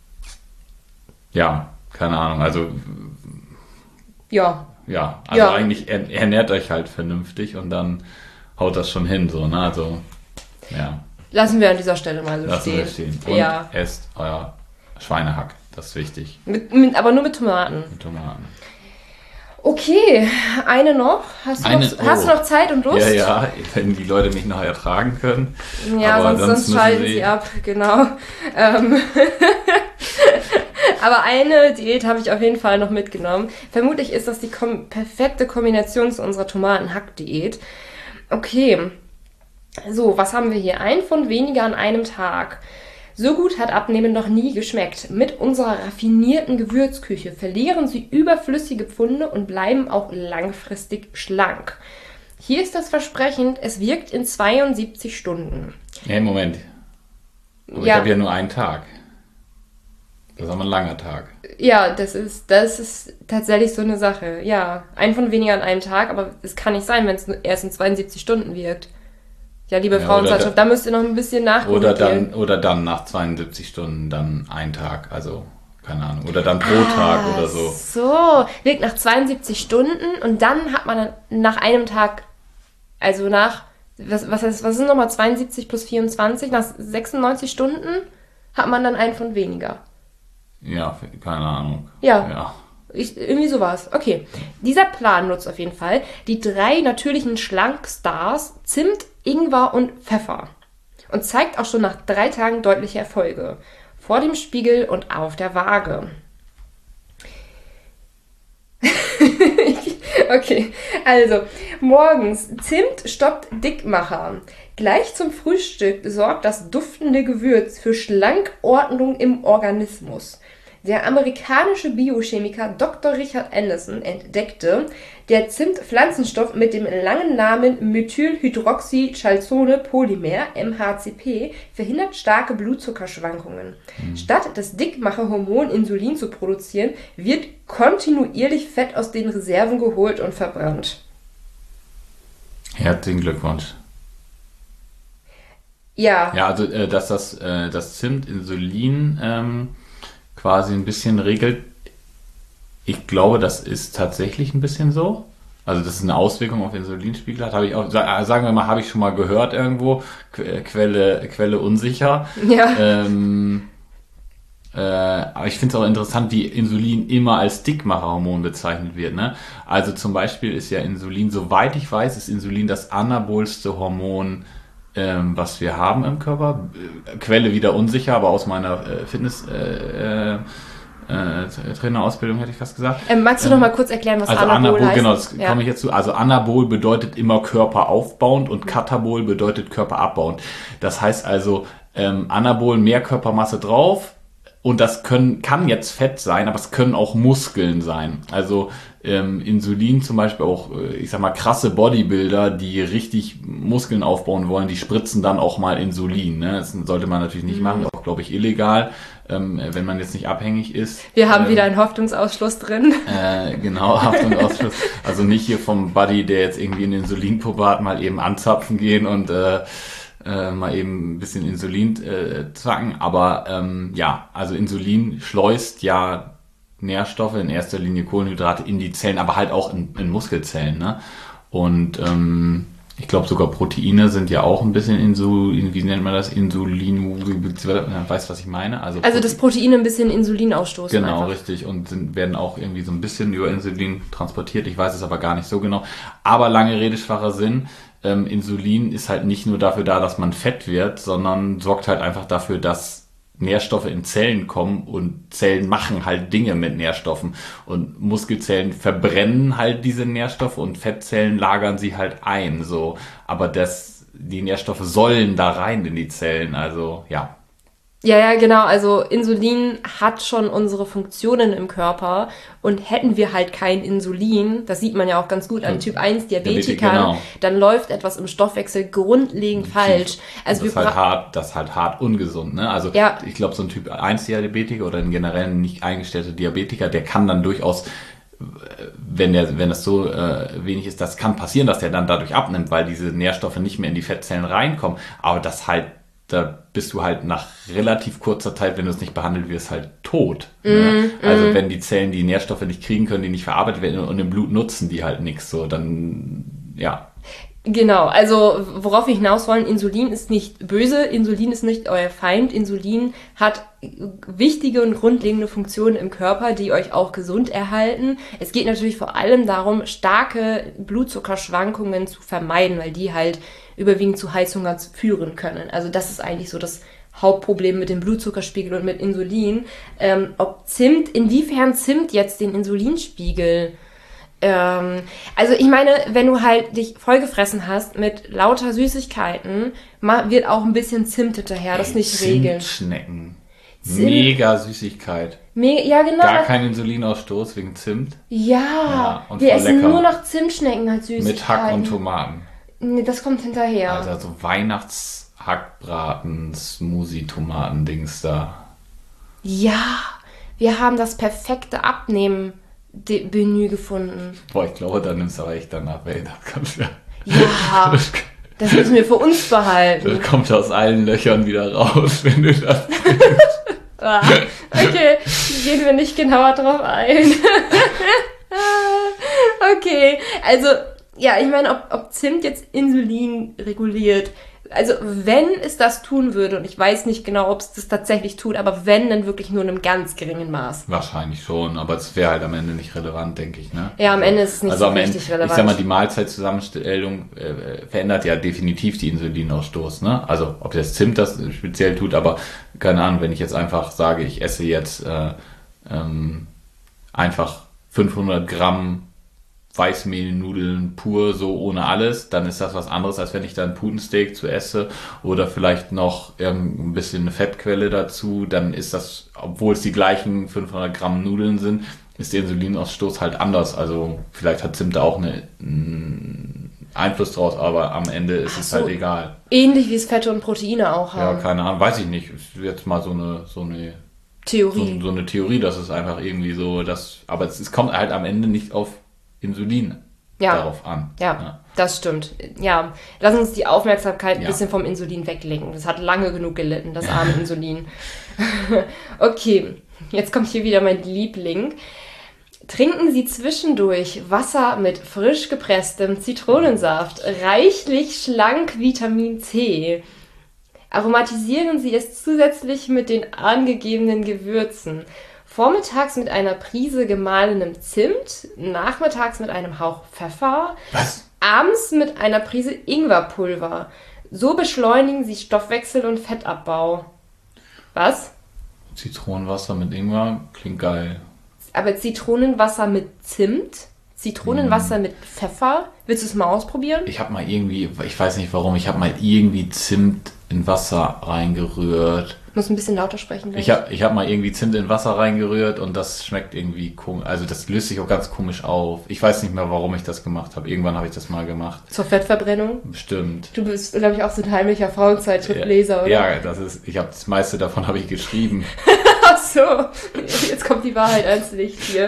[SPEAKER 2] Ahnung, also eigentlich ernährt euch halt vernünftig und dann haut das schon hin, so, ne, also, ja.
[SPEAKER 1] Lassen wir an dieser Stelle mal so
[SPEAKER 2] stehen. Und esst euer Schweinehack, das ist wichtig.
[SPEAKER 1] Aber nur mit Tomaten.
[SPEAKER 2] Mit Tomaten.
[SPEAKER 1] Okay, eine noch. Hast du noch Zeit und Lust?
[SPEAKER 2] Ja, wenn die Leute mich noch ertragen können.
[SPEAKER 1] Ja, aber sonst schalten sie ab, genau. Aber eine Diät habe ich auf jeden Fall noch mitgenommen. Vermutlich ist das die perfekte Kombination zu unserer Tomaten-Hack-Diät. Okay, so, was haben wir hier? Ein Pfund weniger an einem Tag. So gut hat Abnehmen noch nie geschmeckt. Mit unserer raffinierten Gewürzküche verlieren Sie überflüssige Pfunde und bleiben auch langfristig schlank. Hier ist das Versprechen, es wirkt in 72 Stunden.
[SPEAKER 2] Hey, Moment. Aber ich habe ja nur einen Tag. Das ist aber ein langer Tag.
[SPEAKER 1] Ja, das ist tatsächlich so eine Sache. Ja, ein Pfund weniger an einem Tag, aber es kann nicht sein, wenn es erst in 72 Stunden wirkt. Ja, liebe Frauenzeitschrift, da müsst ihr noch ein bisschen nachgucken.
[SPEAKER 2] Oder dann nach 72 Stunden dann ein Tag, also keine Ahnung. Oder dann pro Tag oder so.
[SPEAKER 1] So, wirkt nach 72 Stunden und dann hat man nach einem Tag, also was sind nochmal 72 plus 24? Nach 96 Stunden hat man dann ein Pfund weniger.
[SPEAKER 2] Ja, keine Ahnung.
[SPEAKER 1] Ja. Irgendwie sowas. Okay. Dieser Plan nutzt auf jeden Fall die 3 natürlichen Schlankstars Zimt, Ingwer und Pfeffer und zeigt auch schon nach 3 Tagen deutliche Erfolge. Vor dem Spiegel und auf der Waage. Okay, also morgens Zimt stoppt Dickmacher. Gleich zum Frühstück sorgt das duftende Gewürz für Schlankordnung im Organismus. Der amerikanische Biochemiker Dr. Richard Anderson entdeckte, der Zimt-Pflanzenstoff mit dem langen Namen Methylhydroxychalcone-Polymer, MHCP, verhindert starke Blutzuckerschwankungen. Statt das Dickmacherhormon Insulin zu produzieren, wird kontinuierlich Fett aus den Reserven geholt und verbrannt.
[SPEAKER 2] Herzlichen Glückwunsch.
[SPEAKER 1] Ja.
[SPEAKER 2] Ja, also dass das Zimt Insulin quasi ein bisschen regelt. Ich glaube, das ist tatsächlich ein bisschen so. Also, dass es eine Auswirkung auf Insulinspiegel hat, habe ich auch, sagen wir mal, habe ich schon mal gehört irgendwo. Quelle unsicher.
[SPEAKER 1] Ja.
[SPEAKER 2] Aber ich finde es auch interessant, wie Insulin immer als Dickmacherhormon bezeichnet wird, ne? Also zum Beispiel ist ja Insulin, soweit ich weiß, ist Insulin das anabolste Hormon, was wir haben im Körper. Quelle wieder unsicher, aber aus meiner Trainerausbildung hätte ich fast gesagt.
[SPEAKER 1] Magst du noch mal kurz erklären, was Anabol heißt?
[SPEAKER 2] Genau, das komme ich jetzt zu. Also Anabol bedeutet immer körperaufbauend und Katabol bedeutet körperabbauend. Das heißt also, Anabol mehr Körpermasse drauf Und das kann jetzt Fett sein, aber es können auch Muskeln sein. Also Insulin zum Beispiel auch, ich sag mal, krasse Bodybuilder, die richtig Muskeln aufbauen wollen, die spritzen dann auch mal Insulin. Ne? Das sollte man natürlich nicht machen, auch glaube ich illegal, wenn man jetzt nicht abhängig ist.
[SPEAKER 1] Wir haben wieder einen Haftungsausschluss drin.
[SPEAKER 2] Genau, Haftungsausschluss. Also nicht hier vom Buddy, der jetzt irgendwie eine Insulinpuppe hat, mal eben anzapfen gehen und mal eben ein bisschen Insulin zacken. Aber ja, also Insulin schleust ja Nährstoffe, in erster Linie Kohlenhydrate in die Zellen, aber halt auch in Muskelzellen. Ne? Und ich glaube sogar Proteine sind ja auch ein bisschen wie nennt man das? Weißt du, was ich meine? Also
[SPEAKER 1] dass Proteine ein bisschen Insulin ausstoßen.
[SPEAKER 2] Genau,
[SPEAKER 1] einfach.
[SPEAKER 2] richtig. Und werden auch irgendwie so ein bisschen über Insulin transportiert. Ich weiß es aber gar nicht so genau. Aber lange Rede, schwacher Sinn. Insulin ist halt nicht nur dafür da, dass man fett wird, sondern sorgt halt einfach dafür, dass Nährstoffe in Zellen kommen und Zellen machen halt Dinge mit Nährstoffen und Muskelzellen verbrennen halt diese Nährstoffe und Fettzellen lagern sie halt ein, so. Aber die Nährstoffe sollen da rein in die Zellen, also ja.
[SPEAKER 1] Ja, genau. Also Insulin hat schon unsere Funktionen im Körper und hätten wir halt kein Insulin, das sieht man ja auch ganz gut an Typ 1 Diabetikern, genau. Dann läuft etwas im Stoffwechsel grundlegend falsch. Also
[SPEAKER 2] das ist halt hart ungesund, ne? Also ja. Ich glaube, so ein Typ 1 Diabetiker oder ein generell nicht eingestellter Diabetiker, der kann dann durchaus, wenn das so wenig ist, das kann passieren, dass der dann dadurch abnimmt, weil diese Nährstoffe nicht mehr in die Fettzellen reinkommen. Aber da bist du halt nach relativ kurzer Zeit, wenn du es nicht behandelt wirst, halt tot. Ne? Also wenn die Zellen die Nährstoffe nicht kriegen können, die nicht verarbeitet werden und im Blut nutzen die halt nichts, so dann, ja.
[SPEAKER 1] Genau, also worauf wir hinaus wollen, Insulin ist nicht böse, Insulin ist nicht euer Feind, Insulin hat wichtige und grundlegende Funktionen im Körper, die euch auch gesund erhalten. Es geht natürlich vor allem darum, starke Blutzuckerschwankungen zu vermeiden, weil die halt überwiegend zu Heißhunger führen können. Also das ist eigentlich so das Hauptproblem mit dem Blutzuckerspiegel und mit Insulin. Inwiefern Zimt jetzt den Insulinspiegel also ich meine, wenn du halt dich vollgefressen hast mit lauter Süßigkeiten, wird auch ein bisschen Zimt hinterher, das nicht regeln.
[SPEAKER 2] Zimtschnecken. Mega Süßigkeit.
[SPEAKER 1] Ja, genau.
[SPEAKER 2] Gar kein Insulinausstoß wegen Zimt.
[SPEAKER 1] Ja und wir essen lecker. Nur noch Zimtschnecken als Süßigkeiten.
[SPEAKER 2] Mit Hack und Tomaten.
[SPEAKER 1] Nee, das kommt hinterher.
[SPEAKER 2] Also so Weihnachtshackbraten, Smoothie-Tomaten-Dings da.
[SPEAKER 1] Ja, wir haben das perfekte Abnehmen Menü gefunden.
[SPEAKER 2] Boah, ich glaube, da nimmst du aber echt danach weg. Das kannst du
[SPEAKER 1] ja, das müssen wir für uns behalten.
[SPEAKER 2] Das kommt aus allen Löchern wieder raus, wenn du das
[SPEAKER 1] okay, gehen wir nicht genauer drauf ein. Okay, also, ja, ich meine, ob Zimt jetzt Insulin reguliert, also wenn es das tun würde, und ich weiß nicht genau, ob es das tatsächlich tut, aber wenn, dann wirklich nur in einem ganz geringen Maß.
[SPEAKER 2] Wahrscheinlich schon, aber es wäre halt am Ende nicht relevant, denke ich, ne?
[SPEAKER 1] Ja, am Ende ist es nicht so richtig relevant.
[SPEAKER 2] Ich sag mal, die Mahlzeitzusammenstellung verändert ja definitiv die Insulinausstoß, ne? Also, ob das Zimt das speziell tut, aber keine Ahnung, wenn ich jetzt einfach sage, ich esse jetzt einfach 500 Gramm Weißmehlnudeln pur, so ohne alles, dann ist das was anderes, als wenn ich da ein Putensteak zu esse oder vielleicht noch ein bisschen eine Fettquelle dazu, dann ist das, obwohl es die gleichen 500 Gramm Nudeln sind, ist der Insulinausstoß halt anders. Also vielleicht hat Zimt da auch einen Einfluss draus, aber am Ende ist es halt egal.
[SPEAKER 1] Ähnlich wie es Fette und Proteine auch haben.
[SPEAKER 2] Ja, keine Ahnung, weiß ich nicht. Ist jetzt mal so eine
[SPEAKER 1] Theorie.
[SPEAKER 2] So eine Theorie, dass es einfach irgendwie so, aber es kommt halt am Ende nicht auf Insulin darauf an.
[SPEAKER 1] Ja, das stimmt. Ja, lass uns die Aufmerksamkeit ein bisschen vom Insulin weglegen. Das hat lange genug gelitten, das arme Insulin. Okay, jetzt kommt hier wieder mein Liebling. Trinken Sie zwischendurch Wasser mit frisch gepresstem Zitronensaft, reichlich schlank Vitamin C. Aromatisieren Sie es zusätzlich mit den angegebenen Gewürzen. Vormittags mit einer Prise gemahlenem Zimt, nachmittags mit einem Hauch Pfeffer, abends mit einer Prise Ingwerpulver. So beschleunigen Sie Stoffwechsel und Fettabbau. Was?
[SPEAKER 2] Zitronenwasser mit Ingwer klingt geil.
[SPEAKER 1] Aber Zitronenwasser mit Zimt? Zitronenwasser mit Pfeffer. Willst du es mal ausprobieren?
[SPEAKER 2] Ich habe mal irgendwie, ich weiß nicht warum, ich habe mal irgendwie Zimt in Wasser reingerührt.
[SPEAKER 1] Muss ein bisschen lauter sprechen.
[SPEAKER 2] Ich hab mal irgendwie Zimt in Wasser reingerührt und das schmeckt irgendwie komisch. Also das löst sich auch ganz komisch auf. Ich weiß nicht mehr, warum ich das gemacht habe. Irgendwann habe ich das mal gemacht.
[SPEAKER 1] Zur Fettverbrennung?
[SPEAKER 2] Bestimmt.
[SPEAKER 1] Du bist, glaube ich, auch so ein heimlicher Frauenzeitschriftleser, oder?
[SPEAKER 2] Ja, das meiste davon habe ich geschrieben.
[SPEAKER 1] Ach so. Jetzt kommt die Wahrheit ans Licht hier.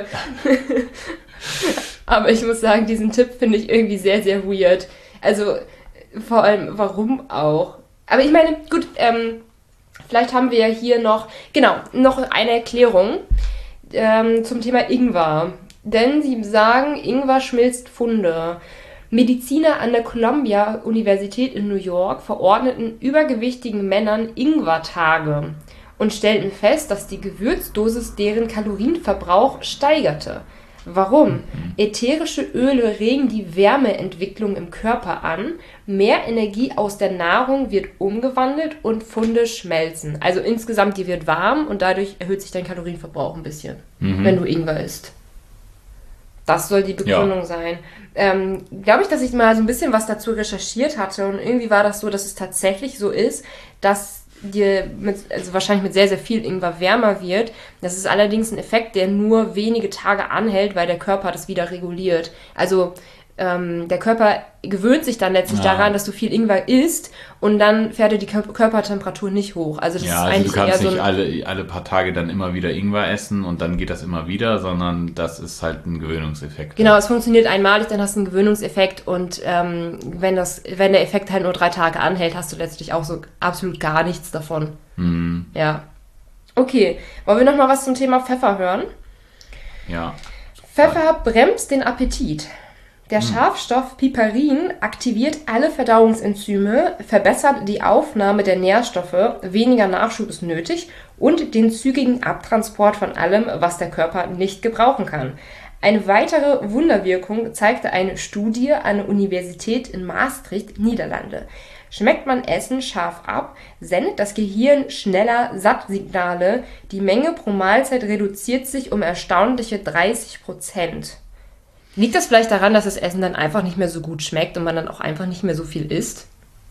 [SPEAKER 1] Aber ich muss sagen, diesen Tipp finde ich irgendwie sehr, sehr weird. Also vor allem, warum auch? Aber ich meine, gut, vielleicht haben wir ja hier noch eine Erklärung zum Thema Ingwer. Denn sie sagen, Ingwer schmilzt Funde. Mediziner an der Columbia-Universität in New York verordneten übergewichtigen Männern Ingwertage und stellten fest, dass die Gewürzdosis deren Kalorienverbrauch steigerte. Warum? Ätherische Öle regen die Wärmeentwicklung im Körper an, mehr Energie aus der Nahrung wird umgewandelt und Funde schmelzen. Also insgesamt, die wird warm und dadurch erhöht sich dein Kalorienverbrauch ein bisschen, wenn du Ingwer isst. Das soll die Begründung sein. Glaube ich, dass ich mal so ein bisschen was dazu recherchiert hatte und irgendwie war das so, dass es tatsächlich so ist, dass dir wahrscheinlich mit sehr, sehr viel Ingwer wärmer wird. Das ist allerdings ein Effekt, der nur wenige Tage anhält, weil der Körper das wieder reguliert. Also der Körper gewöhnt sich dann letztlich daran, dass du viel Ingwer isst und dann fährt er die Körpertemperatur nicht hoch. Also das ist eigentlich
[SPEAKER 2] du kannst
[SPEAKER 1] eher
[SPEAKER 2] nicht alle paar Tage dann immer wieder Ingwer essen und dann geht das immer wieder, sondern das ist halt ein Gewöhnungseffekt.
[SPEAKER 1] Genau, es funktioniert einmalig, dann hast du einen Gewöhnungseffekt und wenn der Effekt halt nur 3 Tage anhält, hast du letztlich auch so absolut gar nichts davon. Ja. Okay, wollen wir noch mal was zum Thema Pfeffer hören?
[SPEAKER 2] Ja.
[SPEAKER 1] Pfeffer bremst den Appetit. Der Schafstoff Piperin aktiviert alle Verdauungsenzyme, verbessert die Aufnahme der Nährstoffe, weniger Nachschub ist nötig und den zügigen Abtransport von allem, was der Körper nicht gebrauchen kann. Eine weitere Wunderwirkung zeigte eine Studie an der Universität in Maastricht, Niederlande. Schmeckt man Essen scharf ab, sendet das Gehirn schneller Sattsignale, die Menge pro Mahlzeit reduziert sich um erstaunliche 30%. Liegt das vielleicht daran, dass das Essen dann einfach nicht mehr so gut schmeckt und man dann auch einfach nicht mehr so viel isst?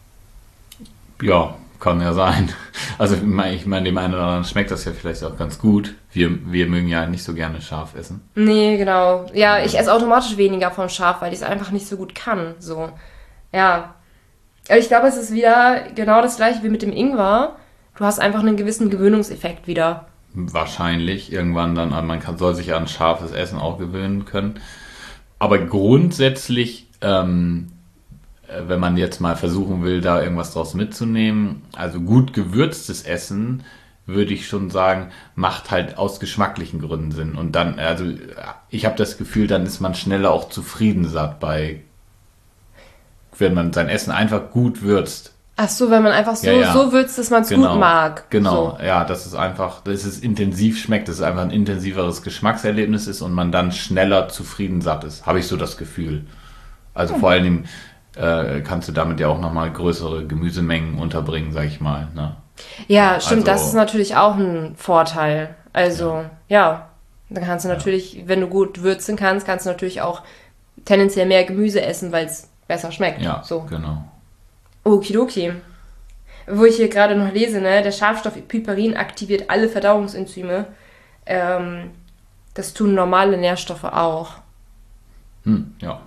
[SPEAKER 2] Ja, kann ja sein. Also ich meine, dem einen oder anderen schmeckt das ja vielleicht auch ganz gut. Wir mögen ja nicht so gerne scharf essen.
[SPEAKER 1] Nee, genau. Ja, ich esse automatisch weniger von scharf, weil ich es einfach nicht so gut kann. So, ja. Aber ich glaube, es ist wieder genau das gleiche wie mit dem Ingwer. Du hast einfach einen gewissen Gewöhnungseffekt wieder.
[SPEAKER 2] Wahrscheinlich. Irgendwann dann, soll sich an scharfes Essen auch gewöhnen können. Aber grundsätzlich, wenn man jetzt mal versuchen will, da irgendwas draus mitzunehmen, also gut gewürztes Essen, würde ich schon sagen, macht halt aus geschmacklichen Gründen Sinn. Und dann, also ich habe das Gefühl, dann ist man schneller auch zufrieden satt wenn man sein Essen einfach gut würzt.
[SPEAKER 1] Ach so, wenn man einfach so würzt, dass man es gut mag.
[SPEAKER 2] Genau,
[SPEAKER 1] so.
[SPEAKER 2] Ja, dass es intensiv schmeckt, dass es einfach ein intensiveres Geschmackserlebnis ist und man dann schneller zufrieden satt ist. Habe ich so das Gefühl. Also vor allem kannst du damit ja auch nochmal größere Gemüsemengen unterbringen, sag ich mal. Ne?
[SPEAKER 1] Ja, stimmt, das ist natürlich auch ein Vorteil. Also, dann kannst du natürlich, wenn du gut würzen kannst, kannst du natürlich auch tendenziell mehr Gemüse essen, weil es besser schmeckt.
[SPEAKER 2] Ja,
[SPEAKER 1] so.
[SPEAKER 2] Genau.
[SPEAKER 1] Okidoki. Wo ich hier gerade noch lese, ne, der Schafstoff Piperin aktiviert alle Verdauungsenzyme. Das tun normale Nährstoffe auch.
[SPEAKER 2] Ja.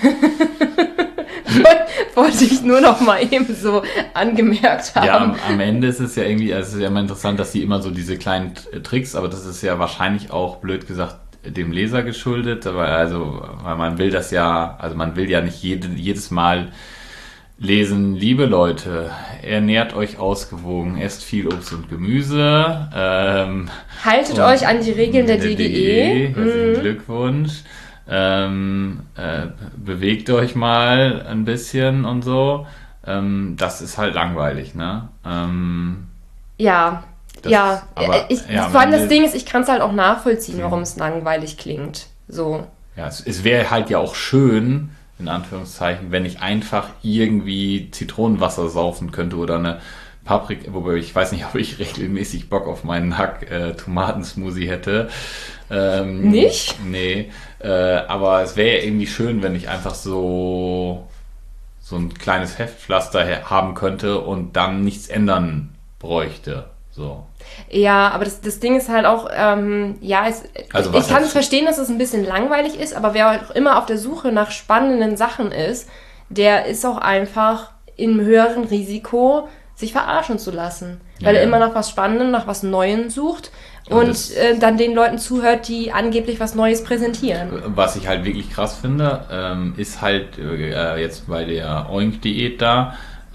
[SPEAKER 1] Wollte ich nur noch mal eben so angemerkt haben.
[SPEAKER 2] Ja, am Ende ist es ja irgendwie, es ist ja immer interessant, dass die immer so diese kleinen Tricks, aber das ist ja wahrscheinlich auch, blöd gesagt, dem Leser geschuldet, weil man will das ja, also man will ja nicht jedes Mal lesen, liebe Leute, ernährt euch ausgewogen, esst viel Obst und Gemüse.
[SPEAKER 1] Haltet euch an die Regeln der DGE.
[SPEAKER 2] Herzlichen Glückwunsch. Bewegt euch mal ein bisschen und so. Das ist halt langweilig, ne?
[SPEAKER 1] Vor allem das Ding ist, ich kann es halt auch nachvollziehen, warum es langweilig klingt. So.
[SPEAKER 2] Ja, es wäre halt ja auch schön, in Anführungszeichen, wenn ich einfach irgendwie Zitronenwasser saufen könnte oder eine Paprika, wobei ich weiß nicht, ob ich regelmäßig Bock auf meinen Hack-Tomatensmoothie hätte.
[SPEAKER 1] Nicht?
[SPEAKER 2] Nee, aber es wäre ja irgendwie schön, wenn ich einfach so ein kleines Heftpflaster haben könnte und dann nichts ändern bräuchte. So.
[SPEAKER 1] Ja, aber das Ding ist halt auch, ich kann es verstehen, dass es ein bisschen langweilig ist, aber wer auch immer auf der Suche nach spannenden Sachen ist, der ist auch einfach im höheren Risiko, sich verarschen zu lassen. Weil er immer nach was Spannendem, nach was Neuem sucht und dann den Leuten zuhört, die angeblich was Neues präsentieren.
[SPEAKER 2] Was ich halt wirklich krass finde, ist halt jetzt bei der Oink-Diät da,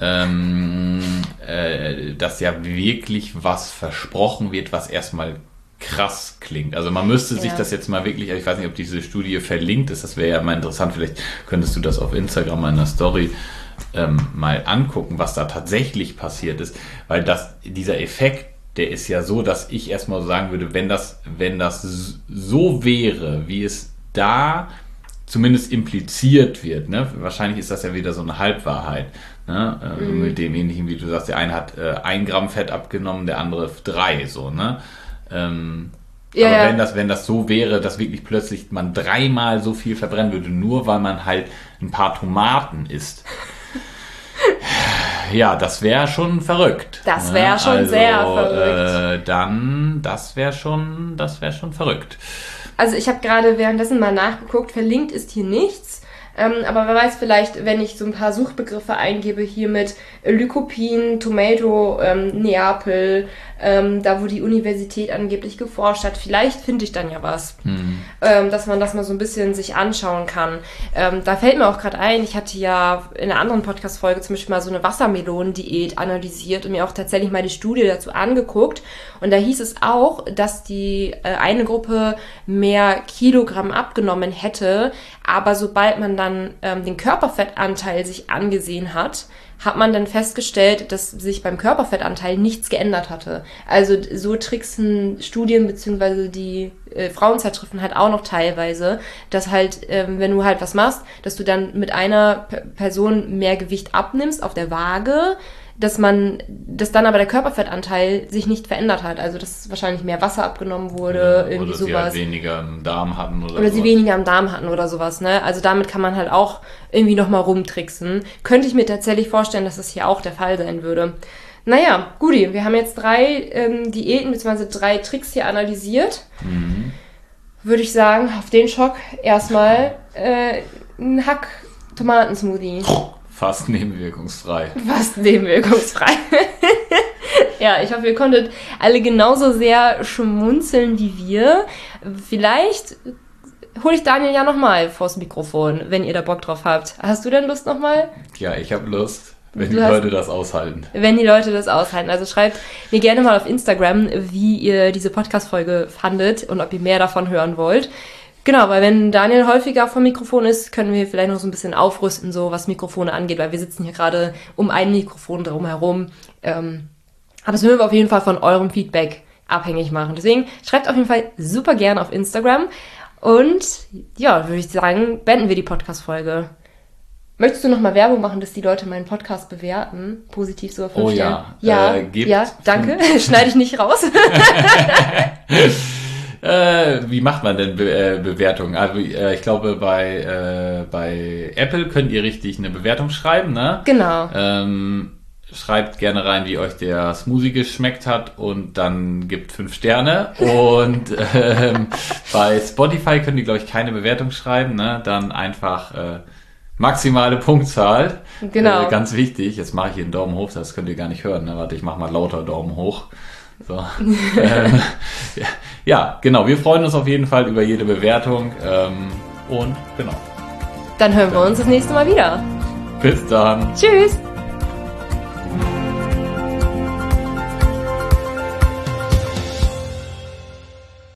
[SPEAKER 2] dass ja wirklich was versprochen wird, was erstmal krass klingt. Also man müsste sich das jetzt mal wirklich, ich weiß nicht, ob diese Studie verlinkt ist, das wäre ja mal interessant, vielleicht könntest du das auf Instagram in der Story mal angucken, was da tatsächlich passiert ist, weil dieser Effekt, der ist ja so, dass ich erstmal sagen würde, wenn das so wäre, wie es da zumindest impliziert wird, ne? Wahrscheinlich ist das ja wieder so eine Halbwahrheit, ne? Mit dem ähnlichen, wie du sagst, der eine hat 1 Gramm Fett abgenommen, der andere 3, so, ne? Aber wenn das so wäre, dass wirklich plötzlich man 3-mal so viel verbrennen würde, nur weil man halt ein paar Tomaten isst. Ja, das wäre schon verrückt.
[SPEAKER 1] Das wäre schon sehr verrückt.
[SPEAKER 2] Das wäre schon verrückt.
[SPEAKER 1] Also ich habe gerade währenddessen mal nachgeguckt, verlinkt ist hier nichts. Aber wer weiß, vielleicht, wenn ich so ein paar Suchbegriffe eingebe, hier mit Lycopin, Tomato, Neapel, da wo die Universität angeblich geforscht hat, vielleicht finde ich dann ja was, dass man das mal so ein bisschen sich anschauen kann. Da fällt mir auch gerade ein, ich hatte ja in einer anderen Podcast-Folge zum Beispiel mal so eine Wassermelonen-Diät analysiert und mir auch tatsächlich mal die Studie dazu angeguckt. Und da hieß es auch, dass die eine Gruppe mehr Kilogramm abgenommen hätte, aber sobald man dann den Körperfettanteil sich angesehen hat man dann festgestellt, dass sich beim Körperfettanteil nichts geändert hatte. Also so tricksen Studien beziehungsweise die Frauenzeitschriften halt auch noch teilweise, dass halt, wenn du halt was machst, dass du dann mit einer Person mehr Gewicht abnimmst auf der Waage, dass dann aber der Körperfettanteil sich nicht verändert hat. Also dass wahrscheinlich mehr Wasser abgenommen wurde, irgendwie
[SPEAKER 2] oder
[SPEAKER 1] sowas.
[SPEAKER 2] Oder sie halt weniger im Darm hatten
[SPEAKER 1] oder sie weniger im Darm hatten oder sowas, ne? Also damit kann man halt auch irgendwie nochmal rumtricksen. Könnte ich mir tatsächlich vorstellen, dass das hier auch der Fall sein würde. Naja, Guti, wir haben jetzt 3 Diäten bzw. 3 Tricks hier analysiert. Würde ich sagen, auf den Schock erstmal ein Hack-Tomatensmoothie.
[SPEAKER 2] Fast nebenwirkungsfrei.
[SPEAKER 1] Ja, ich hoffe, ihr konntet alle genauso sehr schmunzeln wie wir. Vielleicht hole ich Daniel ja nochmal vors Mikrofon, wenn ihr da Bock drauf habt. Hast du denn Lust nochmal?
[SPEAKER 2] Ja, ich habe Lust, wenn die Leute das aushalten.
[SPEAKER 1] Wenn die Leute das aushalten. Also schreibt mir gerne mal auf Instagram, wie ihr diese Podcast-Folge fandet und ob ihr mehr davon hören wollt. Genau, weil wenn Daniel häufiger vom Mikrofon ist, können wir vielleicht noch so ein bisschen aufrüsten, so was Mikrofone angeht, weil wir sitzen hier gerade um ein Mikrofon drumherum. Aber das würden wir auf jeden Fall von eurem Feedback abhängig machen. Deswegen schreibt auf jeden Fall super gerne auf Instagram. Und ja, würde ich sagen, beenden wir die Podcast-Folge. Möchtest du nochmal Werbung machen, dass die Leute meinen Podcast bewerten? Positiv so auf 5 Sterne? Ja, danke. Schneide ich nicht raus.
[SPEAKER 2] Wie macht man denn Bewertungen? Also ich glaube, bei Apple könnt ihr richtig eine Bewertung schreiben, ne?
[SPEAKER 1] Genau.
[SPEAKER 2] Schreibt gerne rein, wie euch der Smoothie geschmeckt hat und dann gibt 5 Sterne. Und bei Spotify könnt ihr, glaube ich, keine Bewertung schreiben, ne? Dann einfach maximale Punktzahl.
[SPEAKER 1] Genau.
[SPEAKER 2] Ganz wichtig. Jetzt mache ich hier einen Daumen hoch, das könnt ihr gar nicht hören, ne? Warte, ich mache mal lauter Daumen hoch. So. Ja, genau. Wir freuen uns auf jeden Fall über jede Bewertung. Und genau.
[SPEAKER 1] Dann hören wir uns das nächste Mal wieder.
[SPEAKER 2] Bis dann.
[SPEAKER 1] Tschüss.